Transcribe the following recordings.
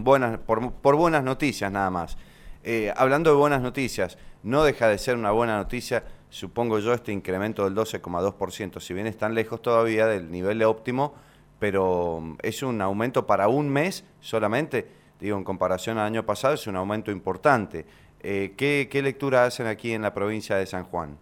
por buenas noticias nada más. Hablando de buenas noticias, no deja de ser una buena noticia, supongo yo, este incremento del 12,2%, si bien están lejos todavía del nivel óptimo, pero es un aumento para un mes solamente, digo, en comparación al año pasado, es un aumento importante. ¿Qué lectura hacen aquí en la provincia de San Juan?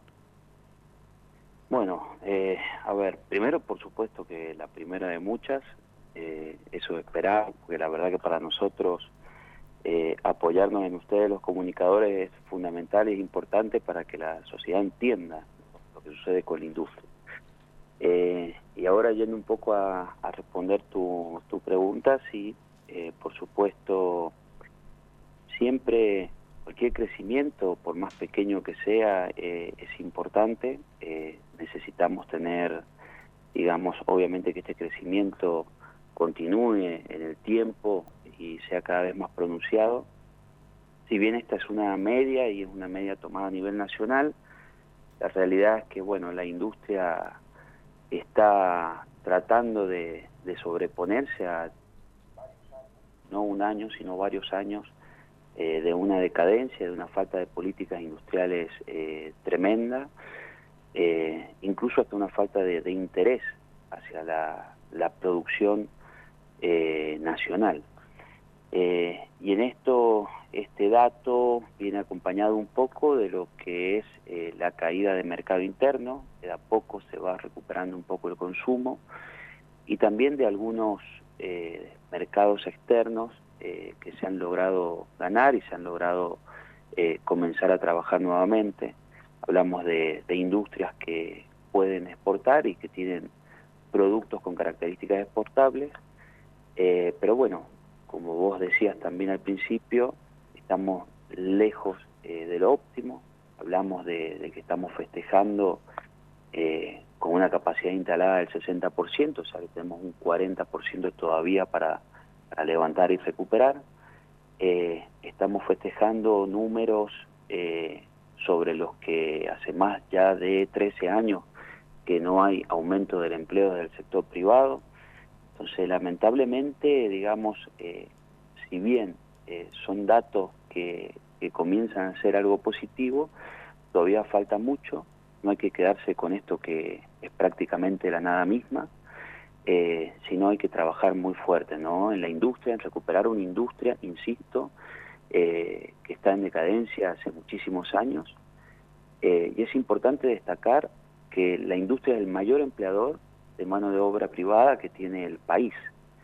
Bueno, a ver, primero por supuesto que la primera de muchas, eso de esperar, porque la verdad que para nosotros apoyarnos en ustedes los comunicadores es fundamental y es importante para que la sociedad entienda lo que sucede con la industria. Y ahora yendo un poco a responder tu pregunta, sí, por supuesto, siempre cualquier crecimiento, por más pequeño que sea, es importante. Necesitamos tener, digamos, obviamente que este crecimiento continúe en el tiempo y sea cada vez más pronunciado. Si bien esta es una media y es una media tomada a nivel nacional, la realidad es que, bueno, la industria está tratando de sobreponerse a no un año, sino varios años de una decadencia, de una falta de políticas industriales tremenda, incluso hasta una falta de interés hacia la producción nacional. Y en esto, este dato viene acompañado un poco de lo que es la caída de mercado interno, de a poco se va recuperando un poco el consumo, y también de algunos mercados externos que se han logrado ganar y se han logrado comenzar a trabajar nuevamente. Hablamos de industrias que pueden exportar y que tienen productos con características exportables, pero bueno, como vos decías también al principio, estamos lejos de lo óptimo. Hablamos de que estamos festejando con una capacidad instalada del 60%, o sea que tenemos un 40% todavía para levantar y recuperar. Estamos festejando números sobre los que hace más ya de 13 años que no hay aumento del empleo del sector privado. Entonces, lamentablemente, digamos, si bien son datos que comienzan a ser algo positivo, todavía falta mucho. No hay que quedarse con esto que es prácticamente la nada misma, sino hay que trabajar muy fuerte, ¿no? En la industria, en recuperar una industria, insisto, que está en decadencia hace muchísimos años. Y es importante destacar que la industria es el mayor empleador de mano de obra privada que tiene el país.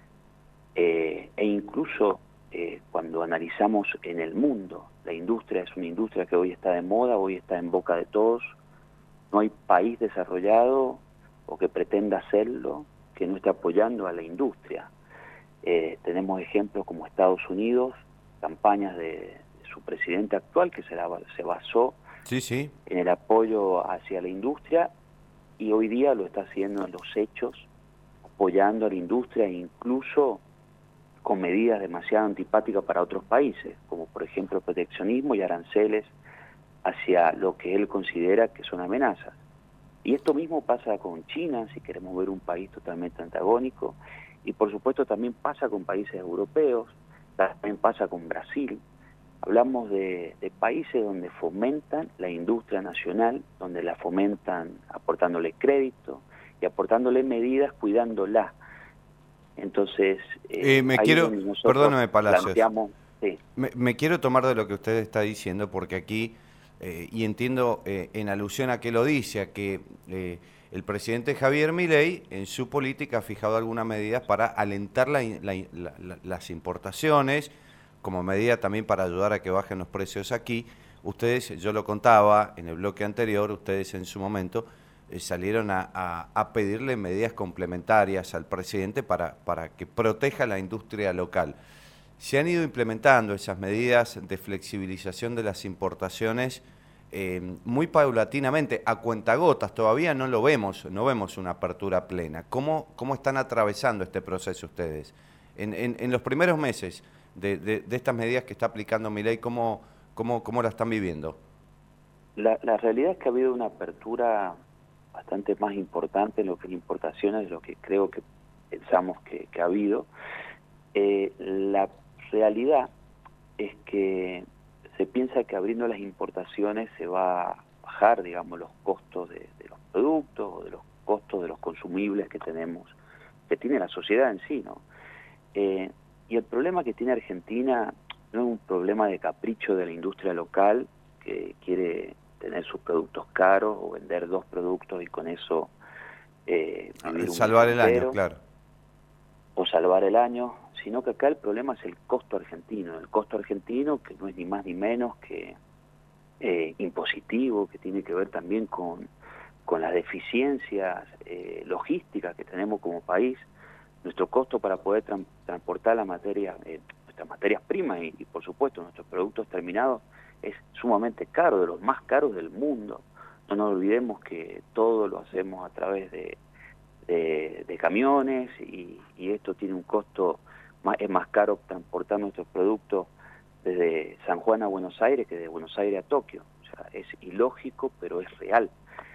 E incluso cuando analizamos en el mundo, la industria es una industria que hoy está de moda, hoy está en boca de todos. No hay país desarrollado o que pretenda hacerlo que no esté apoyando a la industria. Tenemos ejemplos como Estados Unidos, campañas de su presidente actual que se basó Sí. en el apoyo hacia la industria, y hoy día lo está haciendo en los hechos, apoyando a la industria, incluso con medidas demasiado antipáticas para otros países, como por ejemplo proteccionismo y aranceles hacia lo que él considera que son amenazas. Y esto mismo pasa con China, si queremos ver un país totalmente antagónico, y por supuesto también pasa con países europeos, también pasa con Brasil. Hablamos de países donde fomentan la industria nacional, donde la fomentan aportándole crédito y aportándole medidas cuidándola. Entonces, ahí es donde nosotros Perdóname, Palacios, planteamos... Sí. me quiero tomar de lo que usted está diciendo, porque aquí, y entiendo en alusión a que lo dice, a que el presidente Javier Milei en su política ha fijado algunas medidas para alentar las importaciones, como medida también para ayudar a que bajen los precios aquí. Ustedes, yo lo contaba en el bloque anterior, ustedes en su momento salieron a pedirle medidas complementarias al presidente para que proteja la industria local. Se han ido implementando esas medidas de flexibilización de las importaciones muy paulatinamente, a cuentagotas, todavía no lo vemos, no vemos una apertura plena. ¿Cómo están atravesando este proceso ustedes? En los primeros meses de estas medidas que está aplicando Milei, ¿cómo la están viviendo? La realidad es que ha habido una apertura bastante más importante en lo que es importaciones de lo que creo que pensamos que ha habido. La realidad es que se piensa que abriendo las importaciones se va a bajar, digamos, los costos de los productos o de los costos de los consumibles que tenemos, que tiene la sociedad en sí, ¿no? Y el problema que tiene Argentina no es un problema de capricho de la industria local que quiere tener sus productos caros o vender 2 productos y con eso vivir un salvar mes el año, entero, claro. o salvar el año, sino que acá el problema es el costo argentino que no es ni más ni menos que impositivo, que tiene que ver también con las deficiencias logísticas que tenemos como país. Nuestro costo para poder transportar la materia, nuestras materias primas y por supuesto nuestros productos terminados es sumamente caro, de los más caros del mundo. No nos olvidemos que todo lo hacemos a través de camiones y esto tiene un costo, es más caro transportar nuestros productos desde San Juan a Buenos Aires que de Buenos Aires a Tokio. O sea, es ilógico, pero es real.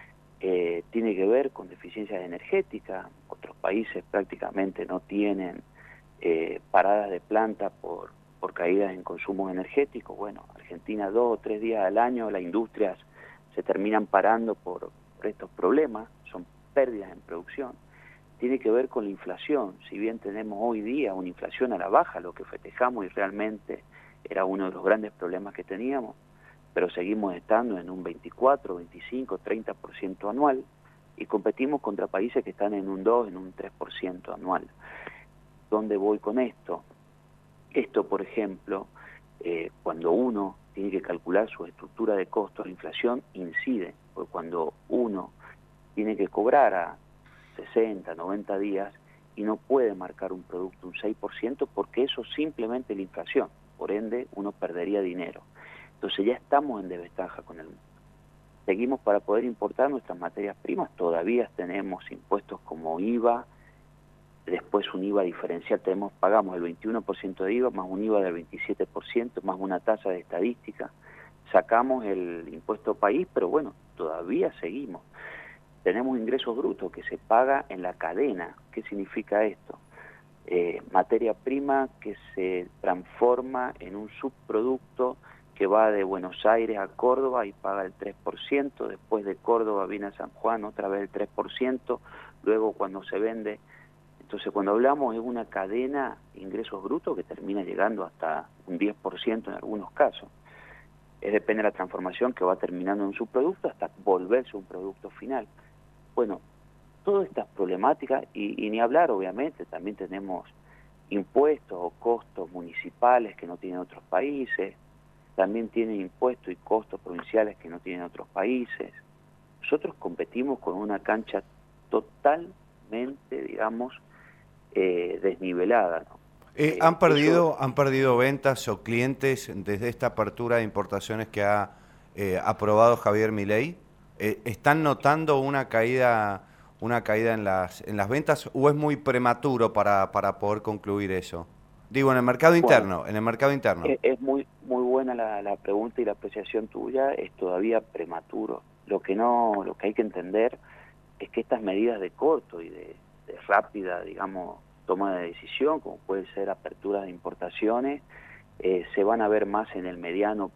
Tiene que ver con deficiencias energéticas. Otros países prácticamente no tienen paradas de planta por caídas en consumos energéticos. Bueno, Argentina 2 o 3 días al año las industrias se terminan parando por estos problemas, son pérdidas en producción. Tiene que ver con la inflación. Si bien tenemos hoy día una inflación a la baja, lo que festejamos y realmente era uno de los grandes problemas que teníamos, pero seguimos estando en un 24, 25, 30% anual y competimos contra países que están en un 2, en un 3% anual. ¿Dónde voy con esto? Esto, por ejemplo, cuando uno tiene que calcular su estructura de costos, la inflación incide, porque cuando uno tiene que cobrar a 60, 90 días y no puede marcar un producto un 6% porque eso simplemente es la inflación, por ende uno perdería dinero. Entonces ya estamos en desventaja con el mundo. Seguimos para poder importar nuestras materias primas, todavía tenemos impuestos como IVA, después un IVA diferencial, pagamos el 21% de IVA, más un IVA del 27%, más una tasa de estadística, sacamos el impuesto país, pero bueno, todavía seguimos. Tenemos ingresos brutos que se paga en la cadena. ¿Qué significa esto? Materia prima que se transforma en un subproducto que va de Buenos Aires a Córdoba y paga el 3%, después de Córdoba viene a San Juan otra vez el 3%, luego cuando se vende. Entonces cuando hablamos es una cadena de ingresos brutos que termina llegando hasta un 10% en algunos casos. Depende de la transformación que va terminando en un subproducto hasta volverse un producto final. Bueno, todas estas problemáticas, y ni hablar obviamente, también tenemos impuestos o costos municipales que no tienen otros países, también tienen impuestos y costos provinciales que no tienen otros países. Nosotros competimos con una cancha totalmente, digamos, desnivelada, ¿no? ¿Han perdido ventas o clientes desde esta apertura de importaciones que ha aprobado Javier Milei? ¿Están notando una caída en las ventas o es muy prematuro para poder concluir eso? Digo, en el mercado interno, Bueno, en el mercado interno. Es muy buena la pregunta y la apreciación tuya, es todavía prematuro. Lo que hay que entender es que estas medidas de corto y de rápida, digamos, toma de decisión, como puede ser aperturas de importaciones, se van a ver más en el mediano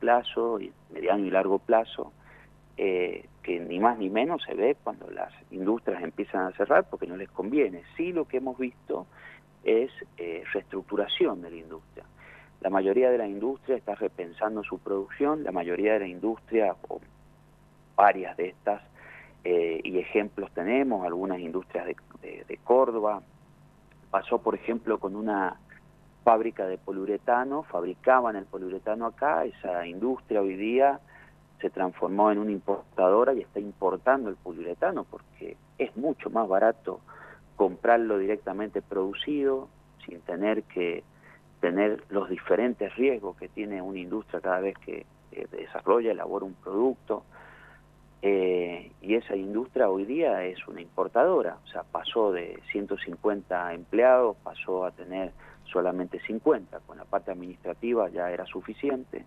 y largo plazo, que ni más ni menos se ve cuando las industrias empiezan a cerrar porque no les conviene. Sí, lo que hemos visto es reestructuración de la industria. La mayoría de la industria está repensando su producción, la mayoría de la industria, o varias de estas, y ejemplos tenemos, algunas industrias de Córdoba, pasó por ejemplo con una fábrica de poliuretano, fabricaban el poliuretano acá, esa industria hoy día se transformó en una importadora y está importando el poliuretano porque es mucho más barato comprarlo directamente producido, sin tener que tener los diferentes riesgos que tiene una industria cada vez que desarrolla, elabora un producto. Y esa industria hoy día es una importadora, o sea, pasó de 150 empleados, pasó a tener solamente 50, con la parte administrativa ya era suficiente.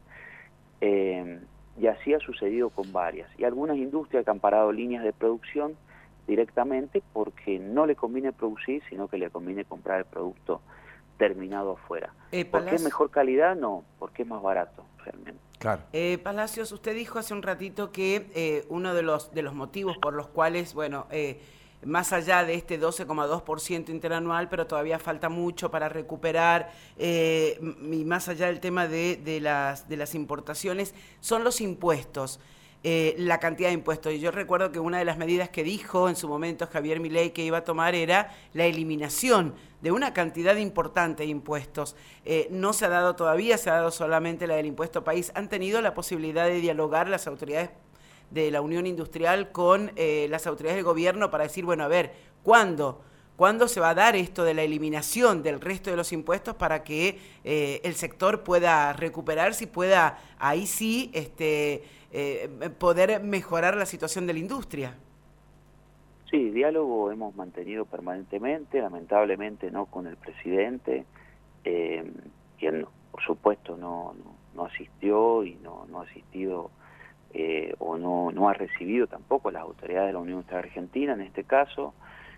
Y así ha sucedido con varias. Y algunas industrias que han parado líneas de producción directamente porque no le conviene producir, sino que le conviene comprar el producto terminado afuera. ¿Por qué es Palacios, mejor calidad? No, porque es más barato realmente. Claro. Palacios, usted dijo hace un ratito que uno de los motivos por los cuales, bueno, más allá de este 12,2% interanual, pero todavía falta mucho para recuperar, y más allá del tema de las importaciones, son los impuestos. La cantidad de impuestos. Y yo recuerdo que una de las medidas que dijo en su momento Javier Milei que iba a tomar era la eliminación de una cantidad importante de impuestos. No se ha dado todavía, se ha dado solamente la del impuesto país. ¿Han tenido la posibilidad de dialogar las autoridades de la Unión Industrial con las autoridades del gobierno para decir, bueno, a ver, ¿cuándo se va a dar esto de la eliminación del resto de los impuestos para que el sector pueda recuperarse y pueda ahí sí poder mejorar la situación de la industria? Sí, diálogo hemos mantenido permanentemente, lamentablemente no con el presidente, quien por supuesto no asistió y no ha asistido o no ha recibido tampoco las autoridades de la Unión Industrial Argentina en este caso.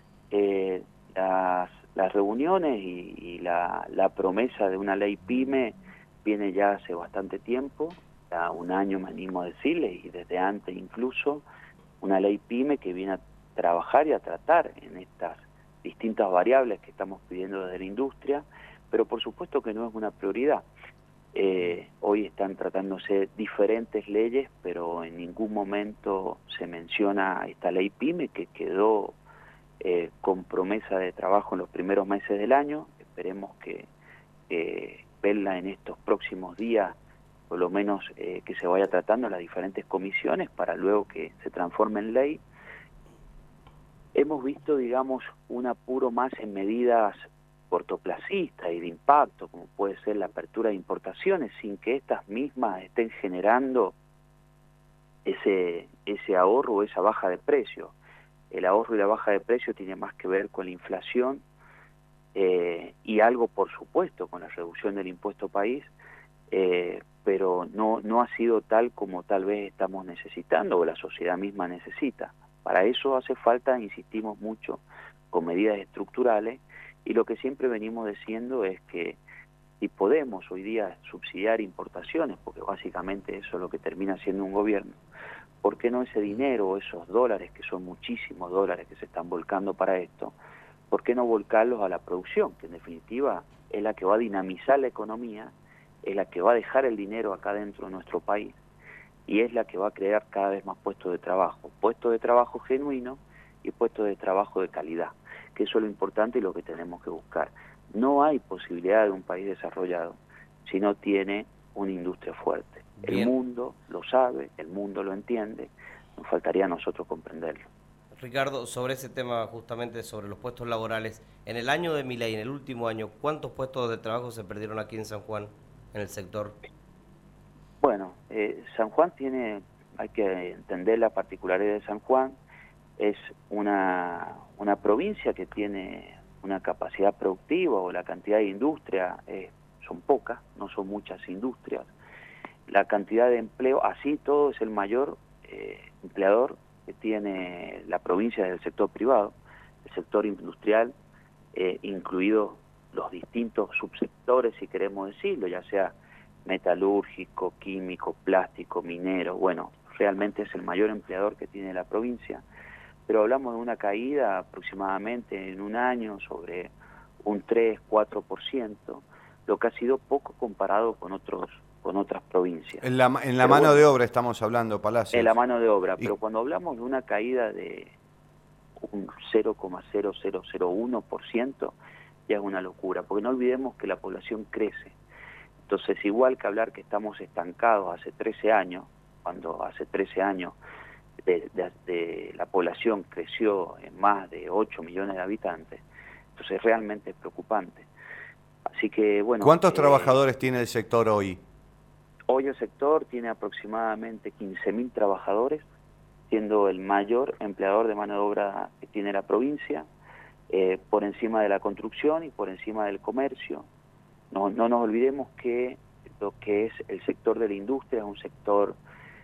Las reuniones y la promesa de una ley PYME viene ya hace bastante tiempo, ya un año me animo a decirle, y desde antes incluso, una ley PYME que viene a trabajar y a tratar en estas distintas variables que estamos pidiendo desde la industria, pero por supuesto que no es una prioridad. Hoy están tratándose diferentes leyes, pero en ningún momento se menciona esta ley PYME que quedó con promesa de trabajo en los primeros meses del año. Esperemos que verla en estos próximos días, por lo menos que se vaya tratando en las diferentes comisiones para luego que se transforme en ley. Hemos visto, digamos, un apuro más en medidas cortoplacistas y de impacto, como puede ser la apertura de importaciones, sin que estas mismas estén generando ese ahorro o esa baja de precio. El ahorro y la baja de precio tiene más que ver con la inflación y algo, por supuesto, con la reducción del impuesto país, pero no ha sido tal como tal vez estamos necesitando o la sociedad misma necesita. Para eso hace falta, insistimos mucho, con medidas estructurales, y lo que siempre venimos diciendo es que si podemos hoy día subsidiar importaciones, porque básicamente eso es lo que termina siendo un gobierno, ¿por qué no ese dinero o esos dólares, que son muchísimos dólares que se están volcando para esto, por qué no volcarlos a la producción, que en definitiva es la que va a dinamizar la economía, es la que va a dejar el dinero acá dentro de nuestro país y es la que va a crear cada vez más puestos de trabajo genuinos y puestos de trabajo de calidad, que eso es lo importante y lo que tenemos que buscar. No hay posibilidad de un país desarrollado si no tiene una industria fuerte. Bien. El mundo lo sabe, el mundo lo entiende, nos faltaría a nosotros comprenderlo. Ricardo, sobre ese tema, justamente sobre los puestos laborales, en el año de Milei, en el último año, ¿cuántos puestos de trabajo se perdieron aquí en San Juan, en el sector? Bueno, San Juan tiene, hay que entender la particularidad de San Juan, es una provincia que tiene una capacidad productiva o la cantidad de industria son pocas, no son muchas industrias. La cantidad de empleo, así todo, es el mayor empleador que tiene la provincia del sector privado, el sector industrial, incluidos los distintos subsectores, si queremos decirlo, ya sea metalúrgico, químico, plástico, minero. Bueno, realmente es el mayor empleador que tiene la provincia, pero hablamos de una caída aproximadamente en un año sobre un 3-4%, lo que ha sido poco comparado con otras provincias. En la mano de obra estamos hablando, Palacios. En la mano de obra, pero cuando hablamos de una caída de un 0,0001%, ya es una locura, porque no olvidemos que la población crece. Entonces, igual que hablar que estamos estancados hace 13 años, cuando hace 13 años de la población creció en más de 8 millones de habitantes, entonces realmente es preocupante. Así que, bueno... ¿Cuántos trabajadores tiene el sector hoy? Hoy el sector tiene aproximadamente 15.000 trabajadores, siendo el mayor empleador de mano de obra que tiene la provincia, por encima de la construcción y por encima del comercio. No nos olvidemos que lo que es el sector de la industria es un sector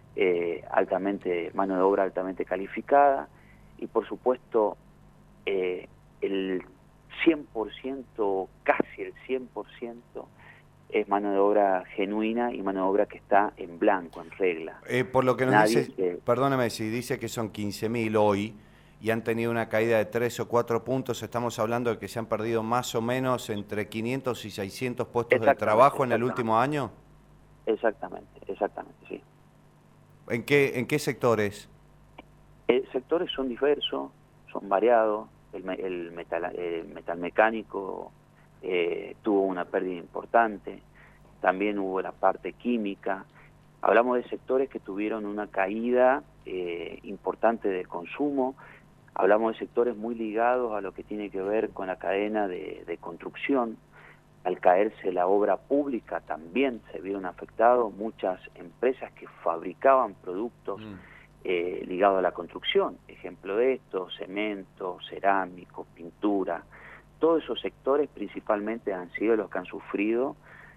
mano de obra altamente calificada, y por supuesto el 100%, casi el 100%, es mano de obra genuina y mano de obra que está en blanco, en regla. Por lo que nos dice, perdóneme, si dice que son 15.000 hoy y han tenido una caída de 3 o 4 puntos, estamos hablando de que se han perdido más o menos entre 500 y 600 puestos de trabajo en el último año. Exactamente, sí. ¿En qué sectores? Sectores son diversos, son variados. El metal mecánico tuvo una pérdida importante, también hubo la parte química. Hablamos de sectores que tuvieron una caída importante de consumo. Hablamos de sectores muy ligados a lo que tiene que ver con la cadena de construcción. Al caerse la obra pública también se vieron afectados muchas empresas que fabricaban productos ligados a la construcción. Ejemplo de esto, cemento, cerámico, pintura. Todos esos sectores principalmente han sido los que han sufrido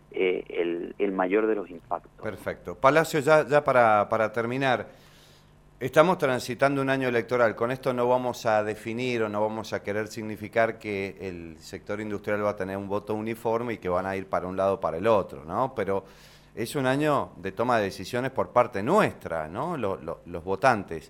el mayor de los impactos. Perfecto. Palacio, ya para terminar, estamos transitando un año electoral. Con esto no vamos a definir o no vamos a querer significar que el sector industrial va a tener un voto uniforme y que van a ir para un lado o para el otro, ¿no? Pero es un año de toma de decisiones por parte nuestra, ¿no? Los votantes.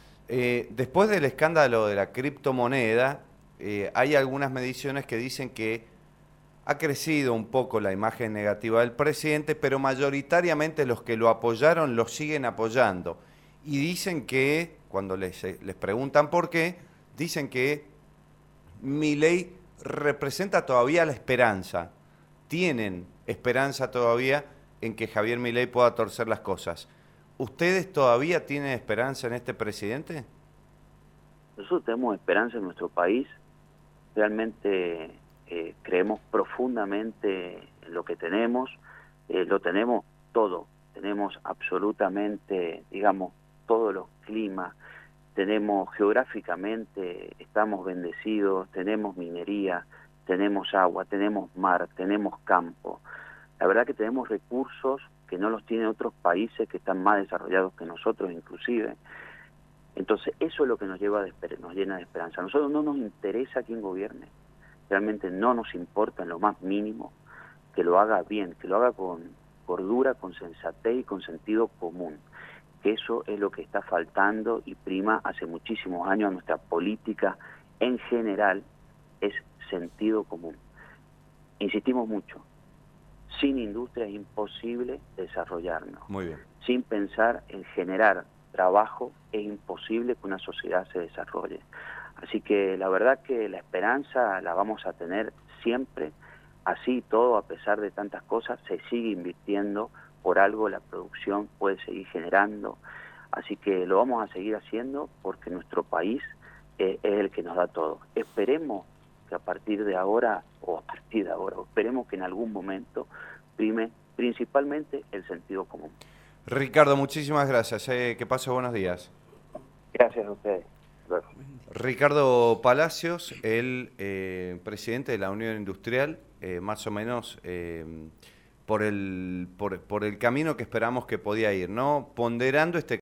Después del escándalo de la criptomoneda, hay algunas mediciones que dicen que ha crecido un poco la imagen negativa del presidente, pero mayoritariamente los que lo apoyaron lo siguen apoyando. Y dicen que, cuando les preguntan por qué, dicen que Milei representa todavía la esperanza. Tienen esperanza todavía en que Javier Milei pueda torcer las cosas. ¿Ustedes todavía tienen esperanza en este presidente? Nosotros tenemos esperanza en nuestro país. Realmente creemos profundamente en lo que tenemos. Lo tenemos todo. Tenemos absolutamente, digamos, todos los climas. Tenemos geográficamente, estamos bendecidos, tenemos minería, tenemos agua, tenemos mar, tenemos campo. La verdad que tenemos recursos que no los tienen otros países que están más desarrollados que nosotros inclusive. Entonces eso es lo que nos llena de esperanza. A nosotros no nos interesa quién gobierne, realmente no nos importa en lo más mínimo que lo haga bien, que lo haga con cordura, con sensatez y con sentido común. Que eso es lo que está faltando y prima hace muchísimos años a nuestra política en general, es sentido común. Insistimos mucho. Sin industria es imposible desarrollarnos. Muy bien. Sin pensar en generar trabajo es imposible que una sociedad se desarrolle. Así que la verdad que la esperanza la vamos a tener siempre. Así todo, a pesar de tantas cosas, se sigue invirtiendo, por algo la producción puede seguir generando. Así que lo vamos a seguir haciendo porque nuestro país es el que nos da todo. Esperemos que a partir de ahora, o esperemos que en algún momento prime principalmente el sentido común. Ricardo, muchísimas gracias. Que pase buenos días. Gracias a ustedes. Ricardo Palacios, el presidente de la Unión Industrial, más o menos por el camino que esperamos que podía ir, ¿no? Ponderando este